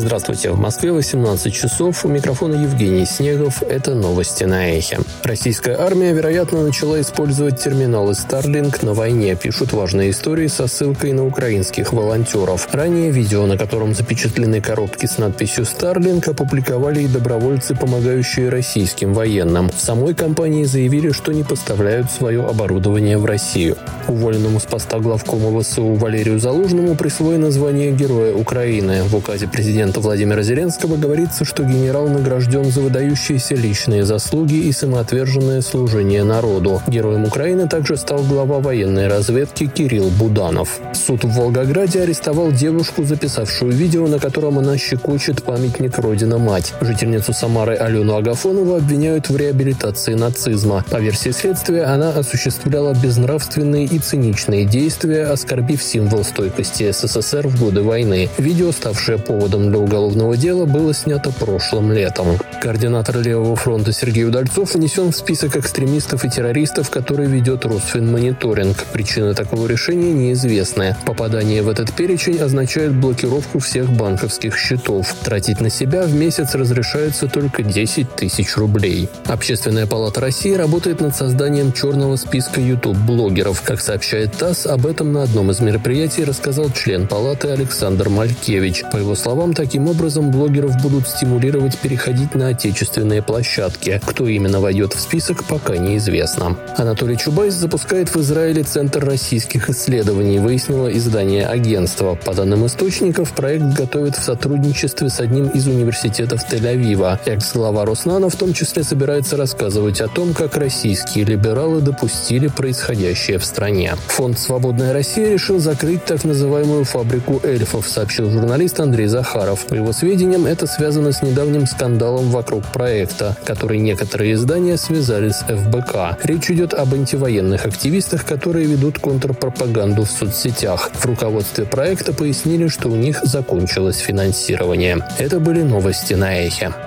Здравствуйте, в Москве 18 часов, у микрофона Евгений Снегов, это новости на Эхе. Российская армия, вероятно, начала использовать терминалы Starlink на войне, пишут важные истории со ссылкой на украинских волонтеров. Ранее видео, на котором запечатлены коробки с надписью Starlink, опубликовали и добровольцы, помогающие российским военным. В самой компании заявили, что не поставляют свое оборудование в Россию. Уволенному с поста главкома ВСУ Валерию Залужному присвоено звание Героя Украины. В указе президента Владимира Зеленского говорится, что генерал награжден за выдающиеся личные заслуги и самоотверженное служение народу. Героем Украины также стал глава военной разведки Кирилл Буданов. Суд в Волгограде арестовал девушку, записавшую видео, на котором она щекочет памятник «Родина-мать». Жительницу Самары Алену Агафонову обвиняют в реабилитации нацизма. По версии следствия, она осуществляла безнравственные и циничные действия, оскорбив символ стойкости СССР в годы войны. Видео, ставшее поводом для уголовного дела, было снято прошлым летом. Координатор Левого фронта Сергей Удальцов внесен в список экстремистов и террористов, который ведет Росфинмониторинг. Причина такого решения неизвестная. Попадание в этот перечень означает блокировку всех банковских счетов. Тратить на себя в месяц разрешается только 10 тысяч рублей. Общественная палата России работает над созданием черного списка YouTube-блогеров. Как сообщает ТАСС, об этом на одном из мероприятий рассказал член палаты Александр Малькевич. По его словам, таким образом блогеров будут стимулировать переходить на отечественные площадки. Кто именно войдет в список, пока неизвестно. Анатолий Чубайс запускает в Израиле Центр российских исследований, выяснило издание агентства. По данным источников, проект готовят в сотрудничестве с одним из университетов Тель-Авива. Экс-глава Роснано в том числе собирается рассказывать о том, как российские либералы допустили происходящее в стране. Фонд «Свободная Россия» решил закрыть так называемую фабрику эльфов, сообщил журналист Андрей Захаров. По его сведениям, это связано с недавним скандалом вокруг проекта, который некоторые издания связали с ФБК. Речь идет об антивоенных активистах, которые ведут контрпропаганду в соцсетях. В руководстве проекта пояснили, что у них закончилось финансирование. Это были новости на Эхе.